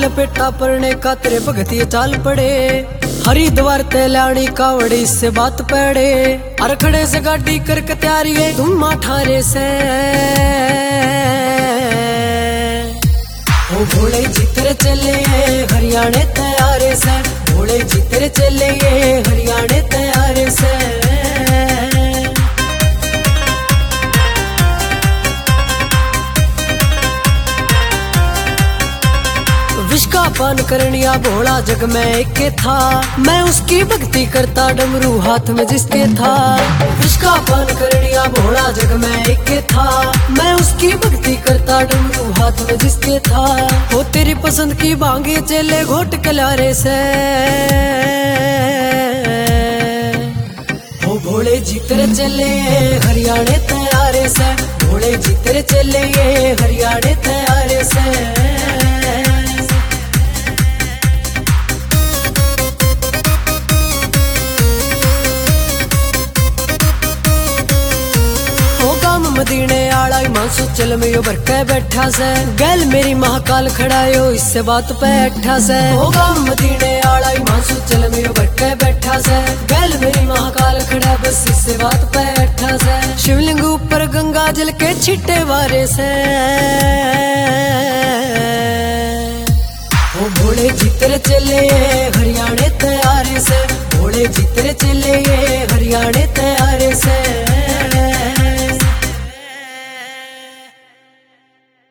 PETA पड़ने का तेरे भगती चाल पड़े, हरिद्वार तेलानी कावड़ी से बात पड़े, अरखड़े से गाड़ी करके तैयारी है तुम ठारे से। ओ भोले चित्र चले हरियाणे तैयारे से, भोले चित्र चले हरियाणे तैयारे से। विष का पान करनिया भोला जग में एक था, मैं उसकी भक्ति करता डमरू हाथ में जिसके था। विष का पान करनिया भोला जग में एक था, मैं उसकी भक्ति करता डमरू हाथ में जिसके था। हो तेरी पसंद की भांगे चले घोट कलारे से, हो भोले जितर चले हरियाणे तैयारे से, भोले जितर चले हरियाणे तैयारे से। मदीने आड़ा मांसू चल में यो भरके बैठा से, गैल मेरी महाकाल खड़ायो इससे बात बैठा से। होगा मदीने आड़ा मांसू चल में यो भरके बैठा से, गैल मेरी महाकाल खड़ा बस इससे बात बैठा से। शिवलिंग ऊपर गंगा जल के छिट्टे वारे से, ओ भोले जितर चले हरियाणे तैयारे से, भोले जितर चले हरियाणे तैयारे से।